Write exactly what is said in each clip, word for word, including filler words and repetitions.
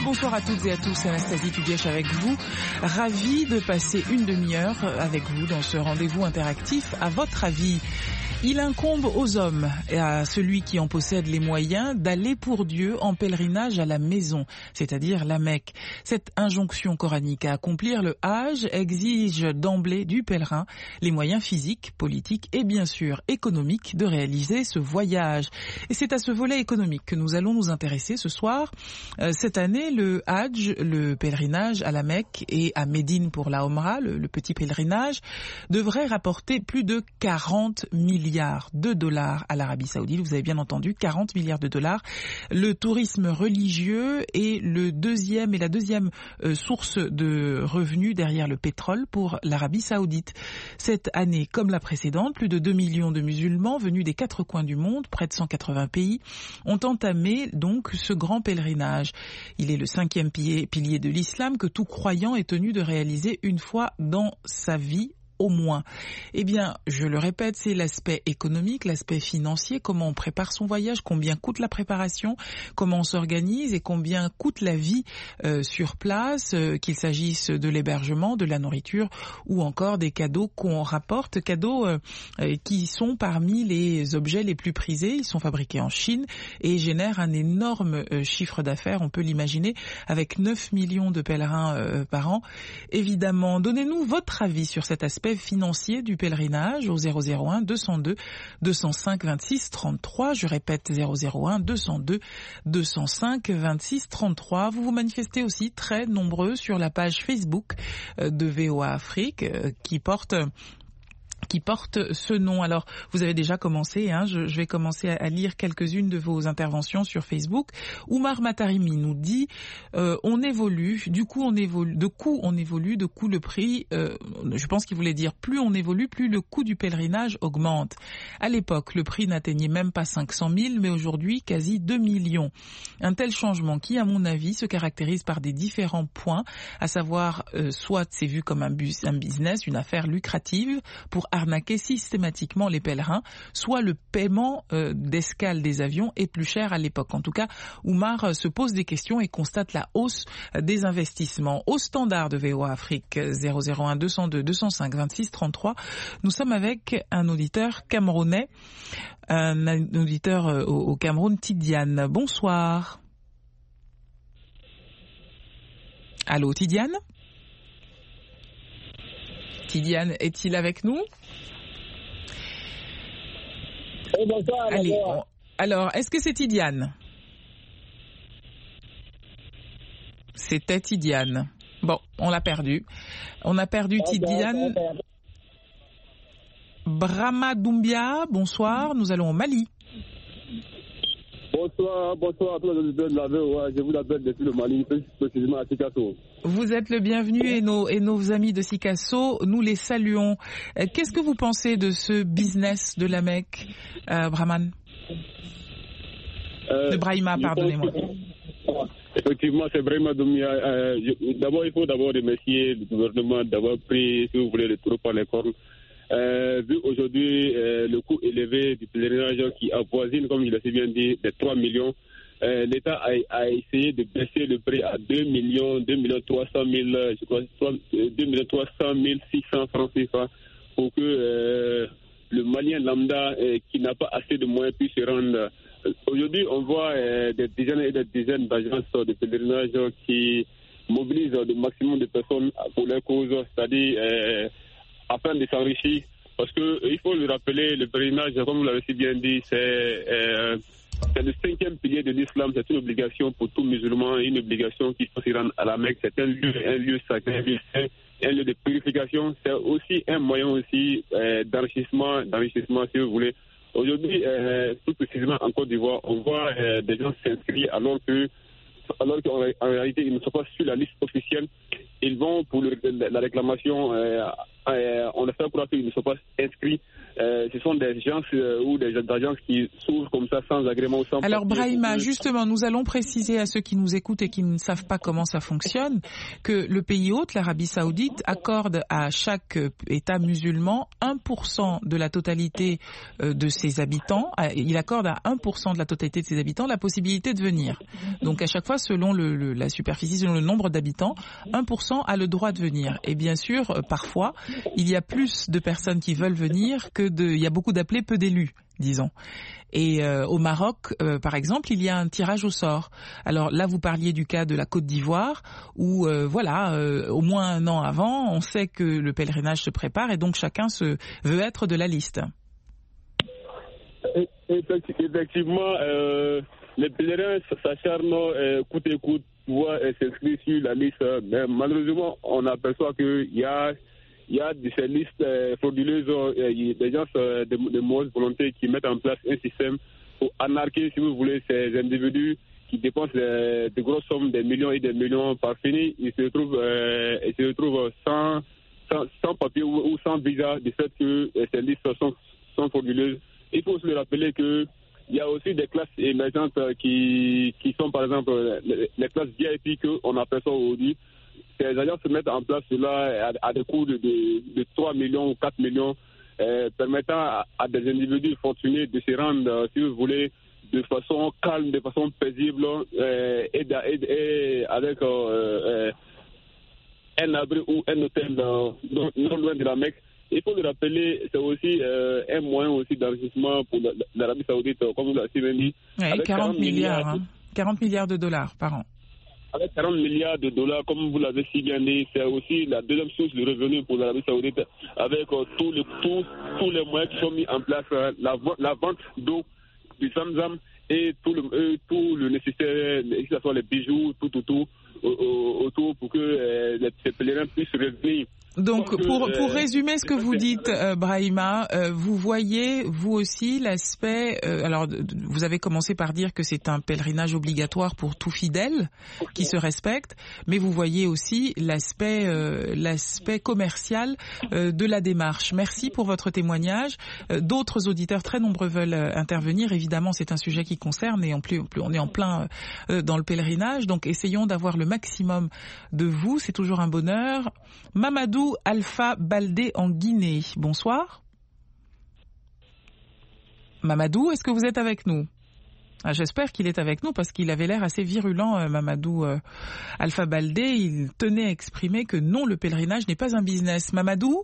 Bonsoir à toutes et à tous, Anastasie Tuguesh avec vous. Ravie de passer une demi-heure avec vous dans ce rendez-vous interactif. À votre avis, il incombe aux hommes et à celui qui en possède les moyens d'aller pour Dieu en pèlerinage à la maison, c'est-à-dire la Mecque. Cette injonction coranique à accomplir le Hajj exige d'emblée du pèlerin les moyens physiques, politiques et bien sûr économiques de réaliser ce voyage. Et c'est à ce volet économique que nous allons nous intéresser ce soir. Euh, cette année, le Hajj, le pèlerinage à la Mecque et à Médine pour la Omra, le, le petit pèlerinage, devrait rapporter plus de quarante milliards de dollars à l'Arabie Saoudite. Vous avez bien entendu, quarante milliards de dollars. Le tourisme religieux est le deuxième et la deuxième euh, source de revenus derrière le pétrole pour l'Arabie Saoudite. Cette année, comme la précédente, plus de deux millions de musulmans venus des quatre coins du monde, près de cent quatre-vingts pays, ont entamé donc ce grand pèlerinage. Il est le cinquième pilier, pilier de l'islam que tout croyant est tenu de réaliser une fois dans sa vie au moins. Eh bien, je le répète, c'est l'aspect économique, l'aspect financier, comment on prépare son voyage, combien coûte la préparation, comment on s'organise et combien coûte la vie euh, sur place, euh, qu'il s'agisse de l'hébergement, de la nourriture ou encore des cadeaux qu'on rapporte, cadeaux euh, euh, qui sont parmi les objets les plus prisés. Ils sont fabriqués en Chine et génèrent un énorme euh, chiffre d'affaires, on peut l'imaginer, avec neuf millions de pèlerins euh, par an. Évidemment, donnez-nous votre avis sur cet aspect financier du pèlerinage au zéro zéro un deux cent deux deux cent cinq vingt-six trente-trois. Je répète zéro zéro un deux cent deux deux cent cinq vingt-six trente-trois. Vous vous manifestez aussi très nombreux sur la page Facebook de V O A Afrique qui porte qui porte ce nom. Alors, vous avez déjà commencé, hein, je, je vais commencer à, à lire quelques-unes de vos interventions sur Facebook. Oumar Matarimi nous dit euh, on évolue, du coup on évolue, de coup on évolue, de coup le prix, euh, je pense qu'il voulait dire plus on évolue, plus le coût du pèlerinage augmente. À l'époque, le prix n'atteignait même pas cinq cent mille, mais aujourd'hui quasi deux millions. Un tel changement qui, à mon avis, se caractérise par des différents points, à savoir, euh, soit c'est vu comme un, bus, un business, une affaire lucrative pour arnaquer systématiquement les pèlerins, soit le paiement euh, d'escale des avions est plus cher à l'époque. En tout cas, Oumar euh, se pose des questions et constate la hausse euh, des investissements. Au standard de V O A Afrique zéro zéro un deux cent deux deux cent cinq vingt-six trente-trois, nous sommes avec un auditeur camerounais, un, un auditeur euh, au, au Cameroun, Tidiane. Bonsoir. Allô, Tidiane ? Tidiane, est-il avec nous ? Oui, bonsoir. Allez, bonsoir. on... Alors, est-ce que c'est Tidiane ? C'était Tidiane. Bon, on l'a perdu. On a perdu Okay, Tidiane. okay, okay. Brahma Doumbia, bonsoir. Nous allons au Mali. Bonsoir, bonsoir à tous les auditeurs de la V O A. Je vous appelle depuis le Mali, plus précisément à Sikasso. Vous êtes le bienvenu et nos, et nos amis de Sikasso, nous les saluons. Euh, Qu'est-ce que vous pensez de ce business de la Mecque, euh, Brahman Euh, De Brahima, pardonnez-moi. Que, effectivement, c'est vraiment Doumia. Euh, d'abord, il faut d'abord remercier le gouvernement d'avoir pris, si vous voulez, le taureau par les cornes. Euh, vu aujourd'hui euh, le coût élevé du pèlerinage qui avoisine, comme je l'ai si bien dit, des trois millions, euh, l'État a, a essayé de baisser le prix à deux millions, deux millions trois cent mille, je crois, deux millions trois cent mille six cents francs C F A pour que euh, le Malien lambda euh, qui n'a pas assez de moyens puisse se rendre. Aujourd'hui, on voit euh, des dizaines et des dizaines d'agences de pèlerinage qui mobilisent le maximum de personnes pour leur cause, c'est-à-dire euh, afin de s'enrichir. Parce qu'il faut le rappeler, le pèlerinage, comme vous l'avez si bien dit, c'est, euh, c'est le cinquième pilier de l'islam. C'est une obligation pour tout musulman, une obligation qui faut s'y rendre à la Mecque. C'est un lieu, un lieu sacré, un lieu saint, un lieu de purification. C'est aussi un moyen aussi euh, d'enrichissement, d'enrichissement si vous voulez. Aujourd'hui, euh, tout précisément en Côte d'Ivoire, on voit euh, des gens s'inscrire alors que alors qu'en réalité, ils ne sont pas sur la liste officielle. Ils vont pour le, la, la réclamation euh, euh, on leur fait croire qu'ils ne sont pas inscrits. Euh, ce sont des gens euh, ou des agences qui s'ouvrent comme ça sans agrément ou sans... Alors Brahima, justement, nous allons préciser à ceux qui nous écoutent et qui ne savent pas comment ça fonctionne que le pays hôte, l'Arabie Saoudite, accorde à chaque État musulman un pour cent de la totalité de ses habitants. Il accorde à un pour cent de la totalité de ses habitants la possibilité de venir. Donc à chaque fois, selon le, le, la superficie, selon le nombre d'habitants, un pour cent a le droit de venir. Et bien sûr, parfois, il y a plus de personnes qui veulent venir que de... Il y a beaucoup d'appelés, peu d'élus, disons. Et euh, au Maroc, euh, par exemple, il y a un tirage au sort. Alors là, vous parliez du cas de la Côte d'Ivoire, où euh, voilà, euh, au moins un an avant, on sait que le pèlerinage se prépare et donc chacun se veut être de la liste. Effectivement, euh, les pèlerins s'acharnent euh, coûte et coûte pour euh, s'inscrire sur la liste. Mais malheureusement, on aperçoit qu'il y a Il y a de ces listes euh, frauduleuses, euh, des gens euh, de, de mauvaise volonté qui mettent en place un système pour anarquer, si vous voulez, ces individus qui dépensent de, de grosses sommes, des millions et des millions par fini. Ils se retrouvent, euh, ils se retrouvent sans, sans, sans papier ou, ou sans visa du fait que euh, ces listes sont, sont frauduleuses. Il faut se le rappeler que il y a aussi des classes émergentes qui, qui sont, par exemple, les, les classes V I P qu'on aperçoit aujourd'hui. Ces agences se mettent en place cela à, à des coûts de, de, de trois millions ou quatre millions, euh, permettant à, à des individus fortunés de se rendre, si vous voulez, de façon calme, de façon paisible euh, et, et, et avec euh, euh, un abri ou un hôtel euh, non, non loin de la Mecque. Il faut le rappeler, c'est aussi euh, un moyen aussi d'enrichissement pour l'Arabie Saoudite, comme vous l'avez dit. Oui, avec quarante milliards, hein, quarante milliards de dollars par an. Avec quarante milliards de dollars, comme vous l'avez si bien dit, c'est aussi la deuxième source de revenus pour l'Arabie Saoudite, avec euh, tous les tous, tous les moyens qui sont mis en place, euh, la, la vente d'eau, du Zamzam et tout le, euh, tout le nécessaire, que ce soit les bijoux, tout, tout, tout, autour pour que euh, les pèlerins puissent revenir. Donc, pour, pour résumer ce que vous dites, euh, Brahima, euh, vous voyez, vous aussi, l'aspect... Euh, alors, vous avez commencé par dire que c'est un pèlerinage obligatoire pour tout fidèle qui se respecte, mais vous voyez aussi l'aspect euh, l'aspect commercial euh, de la démarche. Merci pour votre témoignage. Euh, d'autres auditeurs très nombreux veulent euh, intervenir. Évidemment, c'est un sujet qui concerne et en plus, on est en plein euh, dans le pèlerinage, donc essayons d'avoir le maximum de vous. C'est toujours un bonheur. Mamadou Alpha Baldé en Guinée. Bonsoir. Mamadou, est-ce que vous êtes avec nous? Ah, j'espère qu'il est avec nous parce qu'il avait l'air assez virulent, euh, Mamadou euh, Alpha Baldé. Il tenait à exprimer que non, le pèlerinage n'est pas un business. Mamadou?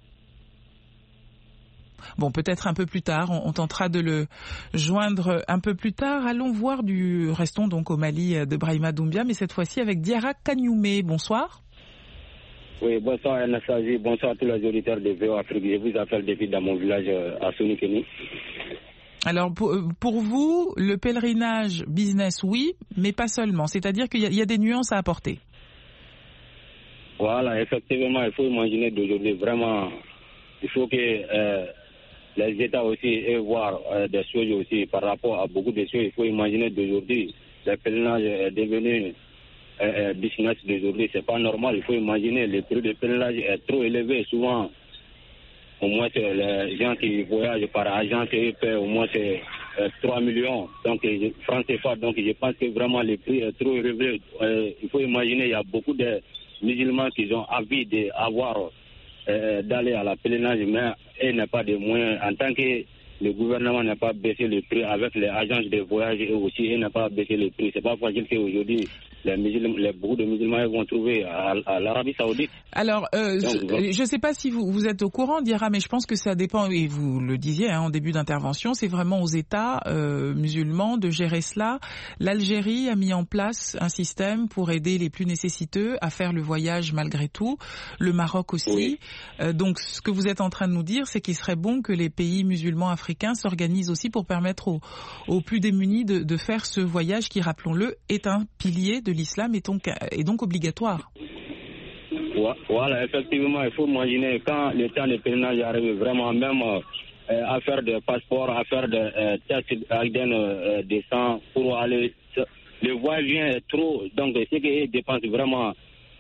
Bon, peut-être un peu plus tard, on, on tentera de le joindre un peu plus tard. Allons voir du... Restons donc au Mali de Brahima Doumbia, mais cette fois-ci avec Diarra Kagnoumé. Bonsoir. Oui, bonsoir Anastasie, bonsoir à tous les auditeurs de V O Afrique. Je vous appelle depuis dans mon village à Sonikeni. Alors pour, pour vous, le pèlerinage business, oui, mais pas seulement. C'est-à-dire qu'il y a, il y a des nuances à apporter. Voilà, effectivement, il faut imaginer d'aujourd'hui vraiment, il faut que euh, les États aussi aient voir euh, des choses aussi par rapport à beaucoup de choses. Il faut imaginer d'aujourd'hui, le pèlerinage est devenu Euh, business d'aujourd'hui, c'est pas normal. Il faut imaginer le prix de pèlerinage est trop élevé. Souvent, au moins, c'est les gens qui voyagent par agence et paient au moins c'est euh, trois millions. Donc, francs C F A. Donc, je pense que vraiment le prix est trop élevé. Euh, il faut imaginer, il y a beaucoup de musulmans qui ont envie d'avoir, euh, d'aller à la pèlerinage, mais ils n'ont pas de moyens. En tant que le gouvernement n'a pas baissé le prix avec les agences de voyage et aussi il n'a pas baissé le prix. C'est pas facile qu'aujourd'hui les musulmans, les, beaucoup de musulmans vont trouver à, à l'Arabie Saoudite. Alors, euh, Donc, je ne sais pas si vous, vous êtes au courant, Diarra, mais je pense que ça dépend, et vous le disiez hein, en début d'intervention, c'est vraiment aux États euh, musulmans de gérer cela. L'Algérie a mis en place un système pour aider les plus nécessiteux à faire le voyage malgré tout. Le Maroc aussi. Oui. Euh, donc, ce que vous êtes en train de nous dire, c'est qu'il serait bon que les pays musulmans africains s'organisent aussi pour permettre aux, aux plus démunis de, de faire ce voyage qui, rappelons-le, est un pilier de l'islam et donc, et donc obligatoire. Voilà, effectivement, il faut imaginer quand le temps de pèlerinage arrive vraiment même euh, à faire des passeports, à faire des euh, tests A D N euh, de sang pour aller. Le voyage est trop, donc ce qui dépense vraiment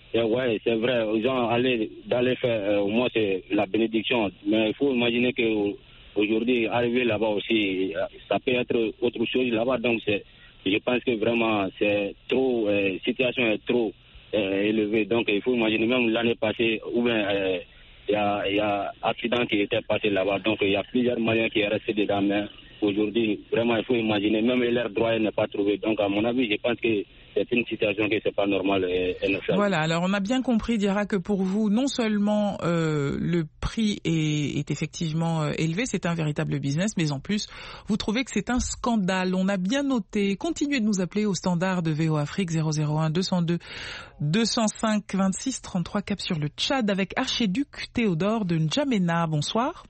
Et ouais, c'est vrai, aux gens aller d'aller faire euh, au moins c'est la bénédiction. Mais il faut imaginer que aujourd'hui arriver là-bas aussi, ça peut être autre chose là-bas. Donc c'est, je pense que vraiment c'est trop, euh, situation est trop euh, élevée. Donc il faut imaginer même l'année passée ou bien euh, il y a, il y a accident qui était passé là-bas. Donc il y a plusieurs Maliens qui sont restés dedans. Mais aujourd'hui, vraiment, il faut imaginer, même leur droit n'est pas trouvé. Donc à mon avis, je pense que c'est une situation qui n'est pas normale et, et ne Voilà, alors on a bien compris, Diarra, que pour vous, non seulement euh, le prix est, est effectivement euh, élevé, c'est un véritable business, mais en plus, vous trouvez que c'est un scandale. On a bien noté. Continuez de nous appeler au standard de V O Afrique zéro zéro un deux cent deux deux cent cinq vingt-six trente-trois, cap sur le Tchad, avec Archiduc Théodore de N'Djamena. Bonsoir.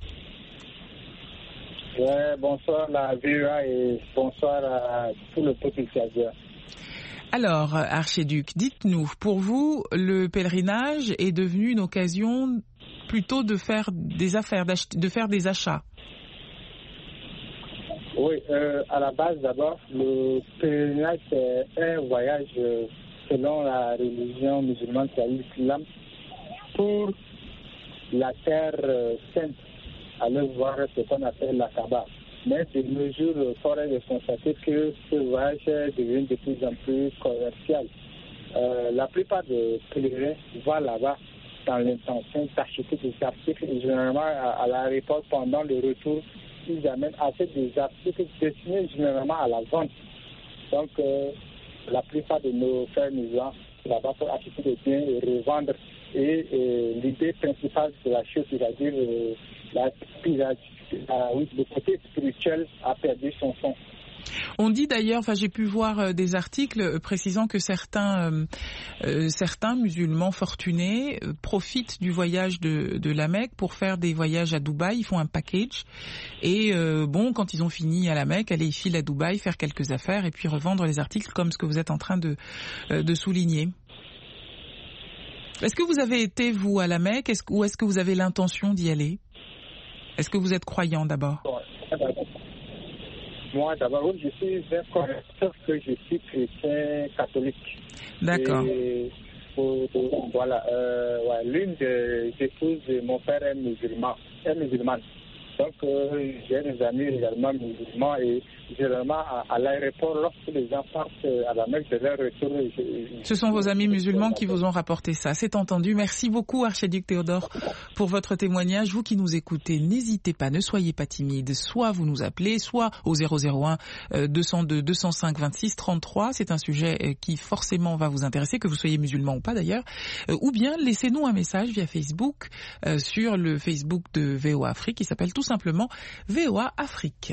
Ouais, bonsoir la V O A et bonsoir à tout le peuple tchadien. Alors, Archiduc, dites-nous, pour vous, le pèlerinage est devenu une occasion plutôt de faire des affaires, de faire des achats? Oui, euh, à la base d'abord, le pèlerinage c'est un voyage euh, selon la religion musulmane, c'est l'islam, pour la terre euh, sainte, aller voir ce qu'on appelle la Kaaba. Mais de nos jours, force est de constater que ce voyage devient de plus en plus commercial. Euh, la plupart des pèlerins vont là-bas dans l'intention d'acheter des articles. Et généralement, à, à l'aéroport, pendant le retour, ils amènent assez des articles destinés généralement à la vente. Donc, euh, la plupart de nos frères musulmans là-bas pour acheter des biens et revendre. Et, et l'idée principale de la chose, c'est-à-dire euh, la spiritualité. Ah oui, le côté spirituel a perdu son sens. On dit d'ailleurs, enfin j'ai pu voir euh, des articles euh, précisant que certains euh, euh, certains musulmans fortunés euh, profitent du voyage de, de la Mecque pour faire des voyages à Dubaï. Ils font un package et euh, bon, quand ils ont fini à la Mecque, aller ils filent à Dubaï, faire quelques affaires et puis revendre les articles comme ce que vous êtes en train de euh, de souligner. Est-ce que vous avez été vous à la Mecque, est-ce, ou est-ce que vous avez l'intention d'y aller? Est-ce que vous êtes croyant d'abord? Moi d'abord, oui, je suis un croyant, sauf que je suis chrétien catholique. D'accord. Et, pour, pour, voilà, euh, ouais, l'une des épouses de mon père est musulman, est musulmane. Donc euh, j'ai des amis également musulmans et généralement à, à l'aéroport, lorsque les gens partent à la Mecque de leur retour. Je, je, Ce sont vos amis musulmans qui vous ont rapporté ça, c'est entendu. Merci beaucoup Archiduc Théodore pour votre témoignage. Vous qui nous écoutez, n'hésitez pas, ne soyez pas timide. Soit vous nous appelez, soit au zéro zéro un deux cent deux deux cent cinq vingt-six trente-trois. C'est un sujet qui forcément va vous intéresser, que vous soyez musulman ou pas d'ailleurs. Ou bien laissez-nous un message via Facebook, euh, sur le Facebook de V O A Afrique qui s'appelle tout simplement V O A Afrique.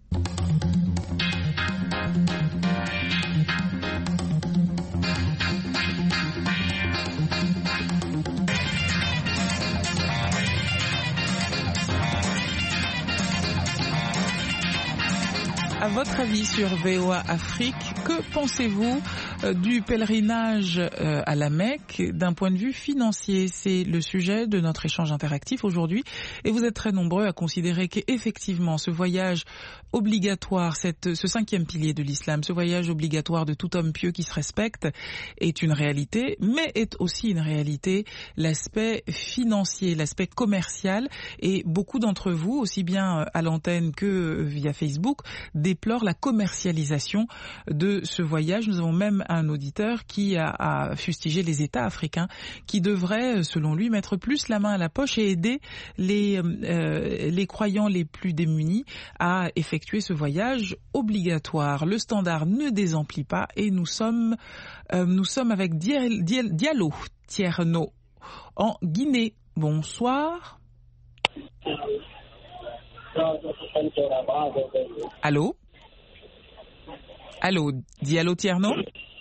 À votre avis sur V O A Afrique, que pensez-vous euh, du pèlerinage euh, à la Mecque d'un point de vue financier? C'est le sujet de notre échange interactif aujourd'hui et vous êtes très nombreux à considérer qu'effectivement ce voyage obligatoire, cette, ce cinquième pilier de l'islam, ce voyage obligatoire de tout homme pieux qui se respecte est une réalité, mais est aussi une réalité l'aspect financier, l'aspect commercial, et beaucoup d'entre vous, aussi bien à l'antenne que via Facebook, déplore la commercialisation de ce voyage. Nous avons même un auditeur qui a, a fustigé les États africains qui devraient, selon lui, mettre plus la main à la poche et aider les, euh, les croyants les plus démunis à effectuer ce voyage obligatoire. Le standard ne désemplit pas et nous sommes, euh, nous sommes avec Dial, Dial, Diallo Tierno en Guinée. Bonsoir. Allô? Allô, Diallo Tierno?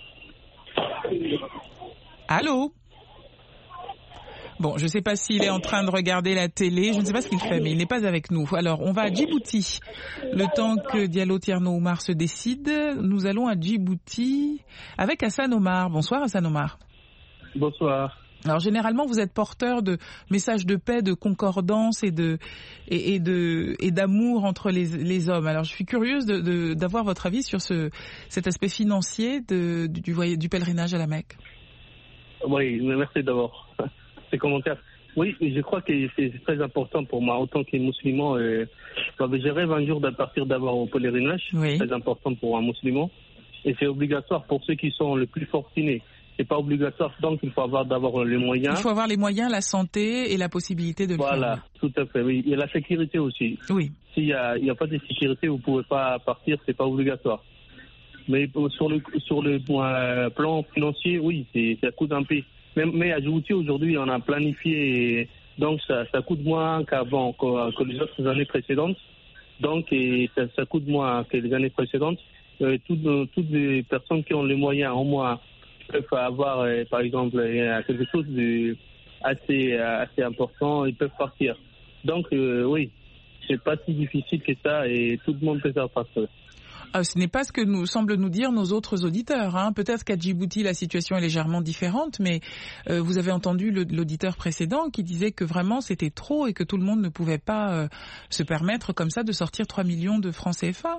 Allô? Bon, je ne sais pas s'il est en train de regarder la télé, je ne sais pas ce qu'il fait, mais il n'est pas avec nous. Alors, on va à Djibouti. Le temps que Diallo Tierno Oumar se décide, nous allons à Djibouti avec Hassan Omar. Bonsoir Hassan Omar. Bonsoir. Alors généralement vous êtes porteur de messages de paix, de concordance et de et, et de et d'amour entre les les hommes. Alors je suis curieuse de, de d'avoir votre avis sur ce cet aspect financier de du du, du pèlerinage à la Mecque. Oui, merci d'abord. Ces commentaires. Oui, je crois que c'est très important pour moi, autant que musulman. Euh, je rêve un jour de partir d'abord au pèlerinage. Oui. C'est très important pour un musulman. Et c'est obligatoire pour ceux qui sont les plus fortunés. C'est pas obligatoire, donc il faut avoir d'abord les moyens. Il faut avoir les moyens, la santé et la possibilité de le voilà, faire. Voilà, tout à fait, oui. Et la sécurité aussi. Oui. S'il n'y a, a pas de sécurité, vous ne pouvez pas partir, c'est pas obligatoire. Mais sur le, sur le euh, plan financier, oui, c'est, ça coûte un peu. Mais, mais à Djibouti, aujourd'hui, on a planifié, donc ça, ça coûte moins qu'avant, que, que les autres années précédentes. Donc, et ça, ça coûte moins que les années précédentes. Euh, toutes, toutes les personnes qui ont les moyens, au moins, peuvent avoir, euh, par exemple, euh, quelque chose de assez, euh, assez important, ils peuvent partir. Donc, euh, oui, c'est pas si difficile que ça et tout le monde peut faire partir. Euh, ce n'est pas ce que nous semblent nous dire nos autres auditeurs. Hein. Peut-être qu'à Djibouti, la situation est légèrement différente, mais euh, vous avez entendu le, l'auditeur précédent qui disait que vraiment c'était trop et que tout le monde ne pouvait pas euh, se permettre comme ça de sortir trois millions de francs C F A.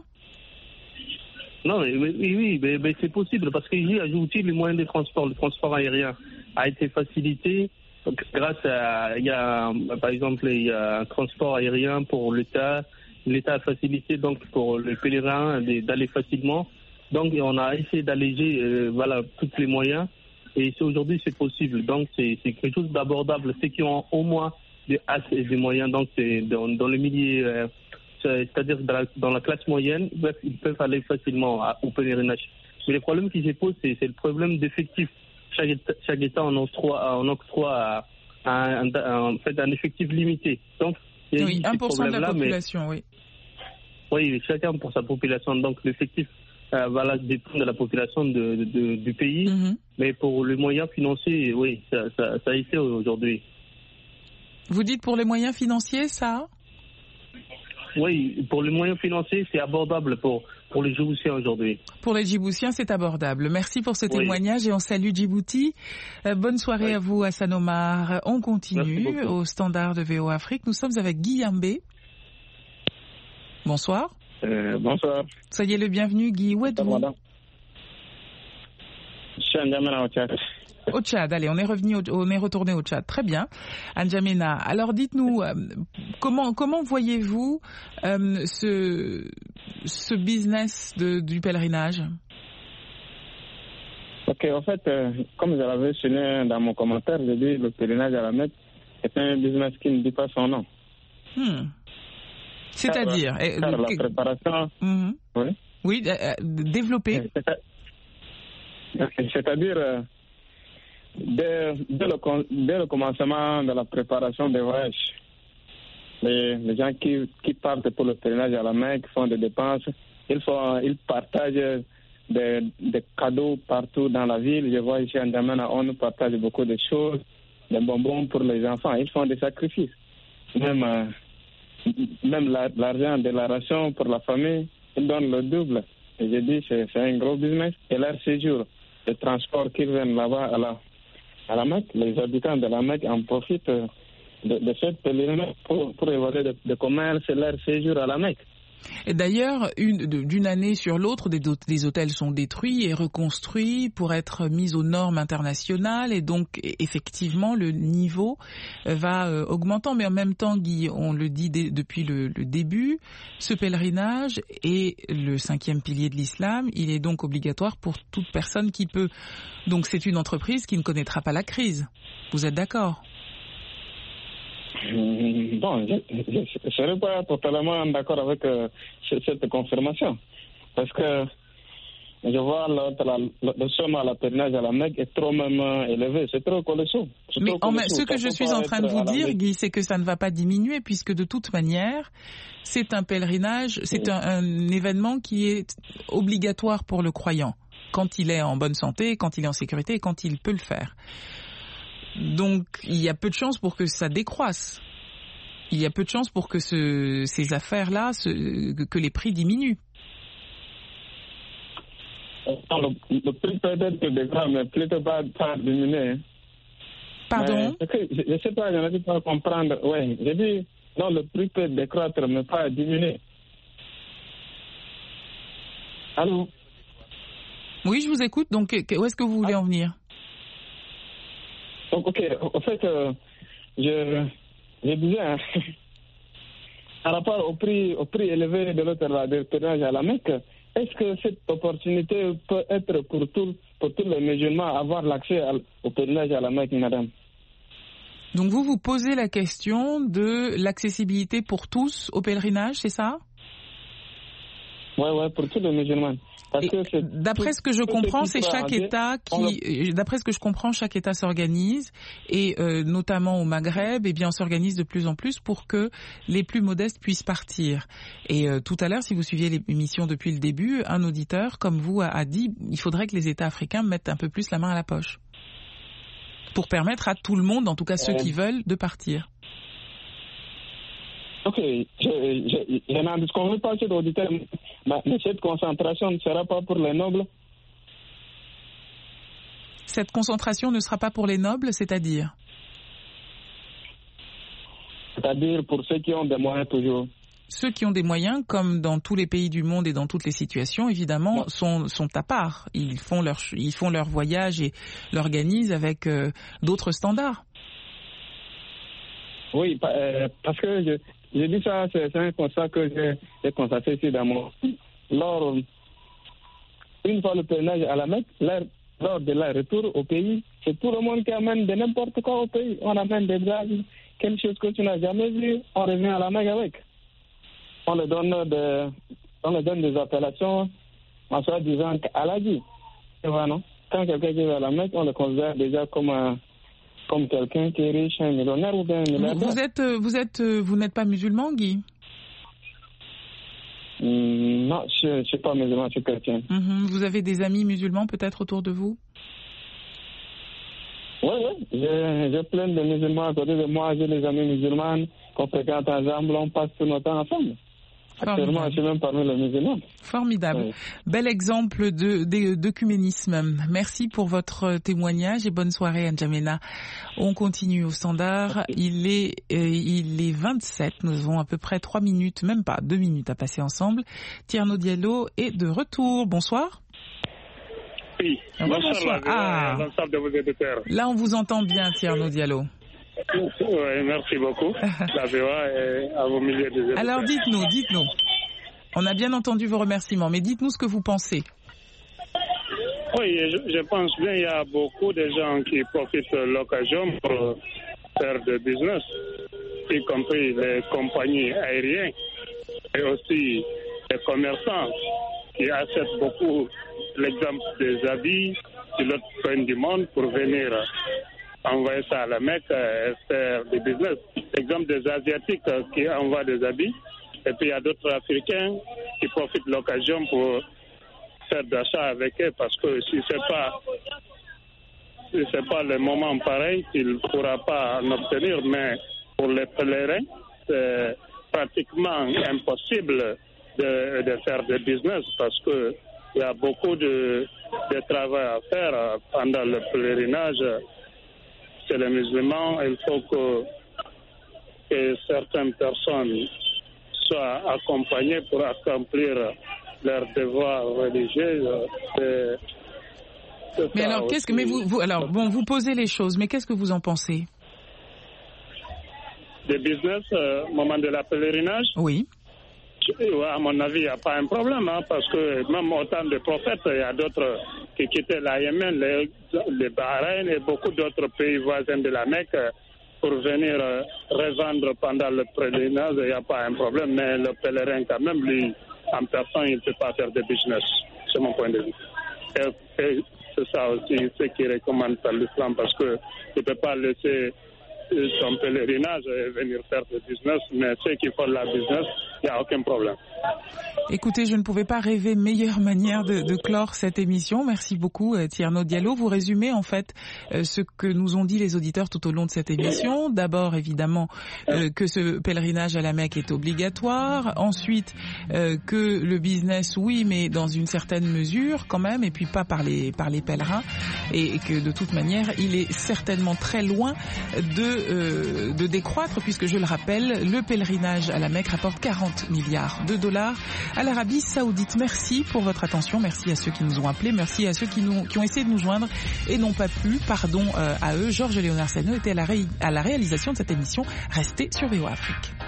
Non, mais, mais, oui, mais, mais c'est possible parce qu'ici à Djibouti, les moyens de transport, le transport aérien a été facilité grâce à, il y a, par exemple, il y a un transport aérien pour l'État. L'État a facilité donc pour les pèlerins d'aller facilement. Donc on a essayé d'alléger euh, voilà, tous les moyens. Et aujourd'hui c'est possible. Donc c'est, c'est quelque chose d'abordable. Ceux qui ont au moins des, des moyens, donc c'est dans, dans le milieu, euh, c'est-à-dire dans la, dans la classe moyenne, ils peuvent aller facilement à, au pèlerinage. Mais le problème qui se pose, c'est, c'est le problème d'effectif. Chaque, chaque État en octroie, en octroie un, un, un, en fait, un effectif limité. Donc oui, un pour cent de la population, mais, oui. Oui, chacun pour sa population. Donc l'effectif euh, voilà, dépend de la population de, de, de, du pays. Mm-hmm. Mais pour les moyens financiers, oui, ça, ça, ça a été aujourd'hui. Vous dites pour les moyens financiers, ça ? Oui, pour les moyens financiers, c'est abordable pour, pour les Djiboutiens aujourd'hui. Pour les Djiboutiens, c'est abordable. Merci pour ce oui. témoignage et on salue Djibouti. Euh, bonne soirée oui. à vous, Hassan Omar. On continue au standard de V O Afrique. Nous sommes avec Guy Yambé. Bonsoir. Euh, bonsoir. Soyez le bienvenu, Guy. Où êtes-vous ? Je suis à N'Djamena, au Tchad. Au Tchad, allez, on est revenu, au, on est retourné au Tchad. Très bien. N'Djamena. Alors, dites-nous, euh, comment, comment voyez-vous euh, ce, ce business de, du pèlerinage ? Ok, en fait, euh, comme je l'avais souligné dans mon commentaire, j'ai dit le pèlerinage à la Mecque est un business qui ne dit pas son nom. Hmm. C'est-à-dire car, car la préparation. Mm-hmm. Oui. Oui, euh, développer. C'est-à-dire, euh, dès, dès, le, dès le commencement de la préparation des voyages, les, les gens qui, qui partent pour le pèlerinage à la Mecque font des dépenses. Ils, font, ils partagent des, des cadeaux partout dans la ville. Je vois ici à N'Djamena, on nous partage beaucoup de choses, des bonbons pour les enfants. Ils font des sacrifices. Même. Euh, Même la, l'argent de la ration pour la famille, ils donnent le double. Et je dis c'est, c'est un gros business. Et leur séjour, le transport qu'ils viennent là-bas à la, à la Mecque, les habitants de la Mecque en profitent de, de cette pèlerinage pour, pour évaluer de, de comment c'est leur séjour à la Mecque. Et d'ailleurs, une, d'une année sur l'autre, des, des hôtels sont détruits et reconstruits pour être mis aux normes internationales et donc effectivement le niveau va euh, augmentant. Mais en même temps, Guy, on le dit dès, depuis le, le début, ce pèlerinage est le cinquième pilier de l'islam. Il est donc obligatoire pour toute personne qui peut. Donc c'est une entreprise qui ne connaîtra pas la crise. Vous êtes d'accord ? Bon, je ne serais pas totalement d'accord avec euh, cette confirmation. Parce que je vois le, la, le somme à la pèlerinage à la Mecque est trop même élevé. C'est trop colossal. Mais trop en, ce que je suis en train de vous dire, Guy, c'est que ça ne va pas diminuer puisque de toute manière, c'est un pèlerinage, c'est un, un événement qui est obligatoire pour le croyant quand il est en bonne santé, quand il est en sécurité et quand il peut le faire. Donc, il y a peu de chances pour que ça décroisse. Il y a peu de chances pour que ce, ces affaires-là, ce, que les prix diminuent. Le, le prix peut-être décroître, mais plutôt pas, pas diminuer. Pardon? Mais, je ne sais pas, je n'arrive pas à comprendre. Oui, j'ai dit, non, le prix peut décroître, mais pas diminuer. Allô? Oui, je vous écoute. Donc, où est-ce que vous voulez en venir? Donc, ok, en fait, euh, je, je disais, hein, par rapport au prix, au prix élevé de l'autre de pèlerinage à la Mecque, est-ce que cette opportunité peut être pour, tout, pour tous les musulmans avoir l'accès au pèlerinage à la Mecque, madame? Donc vous vous posez la question de l'accessibilité pour tous au pèlerinage, c'est ça? Oui, ouais, pour tous les musulmans. Parce que c'est d'après tout, ce que je comprends, c'est chaque Dieu, État qui, le... d'après ce que je comprends, chaque État s'organise et euh, notamment au Maghreb, eh bien, on s'organise de plus en plus pour que les plus modestes puissent partir. Et euh, tout à l'heure, si vous suiviez l'émission depuis le début, un auditeur comme vous a, a dit, il faudrait que les États africains mettent un peu plus la main à la poche pour permettre à tout le monde, en tout cas ceux euh... qui veulent, de partir. Ok, je, je, je n'en disconviens pas sur l'auditeur, mais cette concentration ne sera pas pour les nobles. Cette concentration ne sera pas pour les nobles, c'est-à-dire? C'est-à-dire pour ceux qui ont des moyens toujours. Ceux qui ont des moyens, comme dans tous les pays du monde et dans toutes les situations, évidemment, non. sont, sont à part. Ils font leur, ils font leur voyage et l'organisent avec euh, d'autres standards. Oui, euh, parce que je, je dis ça, c'est, c'est un constat que j'ai, j'ai constaté ici dans mon... Lors, une fois le pèlerinage à la Mecque, lors, lors de leur retour au pays, c'est tout le monde qui amène de n'importe quoi au pays. On amène des blagues, quelque chose que tu n'as jamais vu, on revient à la Mecque avec. On leur donne, de, on leur donne des appellations en soi disant Aladi. Tu vois, non? Quand quelqu'un vient à la Mecque, on le considère déjà comme un... comme quelqu'un qui est riche, un millionnaire ou bien un milliardaire. Vous êtes, vous êtes, vous n'êtes pas musulman, Guy? mmh, Non, je ne suis pas musulman, je suis chrétien. Mmh, vous avez des amis musulmans peut-être autour de vous? Oui, oui, j'ai, j'ai plein de musulmans à côté de moi, j'ai des amis musulmans qu'on fréquente ensemble, on passe tout notre temps ensemble. Actuellement, je suis même parmi les musulmans. Formidable. Oui. Bel exemple de, de, d'œcuménisme. Merci pour votre témoignage et bonne soirée, N'Djamena. On continue au standard. Il est, euh, il est vingt-sept. Nous avons à peu près trois minutes, même pas deux minutes à passer ensemble. Thierno Diallo est de retour. Bonsoir. Oui. Bonsoir. Bonsoir. Ah. De vos éditeurs. Là, on vous entend bien, Thierno Diallo. Oui, merci beaucoup. La V O A est à vos milliers de éditeurs. Alors, dites-nous, dites-nous. On a bien entendu vos remerciements, mais dites-nous ce que vous pensez. Oui, je, je pense bien qu'il y a beaucoup de gens qui profitent de l'occasion pour faire du business, y compris les compagnies aériennes et aussi les commerçants qui achètent beaucoup, l'exemple des habits de l'autre coin du monde pour venir envoyer ça à la Mecque et faire du business. L'exemple des Asiatiques qui envoient des habits. Et puis il y a d'autres Africains qui profitent de l'occasion pour faire d'achat avec eux parce que si c'est pas si c'est pas le moment pareil, il ne pourra pas en obtenir. Mais pour les pèlerins, c'est pratiquement impossible de, de faire du business parce que il y a beaucoup de, de travail à faire pendant le pèlerinage. C'est les musulmans, il faut que, que certaines personnes soient accompagnées pour accomplir leurs devoirs religieux. C'est, c'est mais alors, qu'est-ce que, mais vous, vous, alors, bon, vous posez les choses, mais qu'est-ce que vous en pensez? Des business, euh, au moment de la pèlerinage? Oui. À mon avis, il n'y a pas un problème, hein, parce que même au temps des prophètes, il y a d'autres qui quittaient la Yémen, les, les Bahreïn et beaucoup d'autres pays voisins de la Mecque pour venir euh, revendre pendant le pèlerinage. Il n'y a pas un problème, mais le pèlerin, quand même, lui, en personne, il ne peut pas faire de business. C'est mon point de vue. Et, et c'est ça aussi ce qui recommande par l'islam, parce que tu ne peux pas laisser son pèlerinage et venir faire du business, mais ceux qui font la business, il n'y a aucun problème. Écoutez, je ne pouvais pas rêver meilleure manière de, de clore cette émission. Merci beaucoup, Thierno Diallo. Vous résumez en fait euh, ce que nous ont dit les auditeurs tout au long de cette émission. D'abord, évidemment, euh, que ce pèlerinage à la Mecque est obligatoire. Ensuite, euh, que le business, oui, mais dans une certaine mesure quand même, et puis pas par les, par les pèlerins. Et, et que de toute manière, il est certainement très loin de, euh, de décroître, puisque je le rappelle, le pèlerinage à la Mecque rapporte quarante quarante milliards de dollars à l'Arabie Saoudite. Merci pour votre attention, merci à ceux qui nous ont appelés, merci à ceux qui, nous, qui ont essayé de nous joindre et n'ont pas pu, pardon euh, à eux. Georges Léonard Sano était à la, ré, à la réalisation de cette émission. Restez sur V O A Afrique.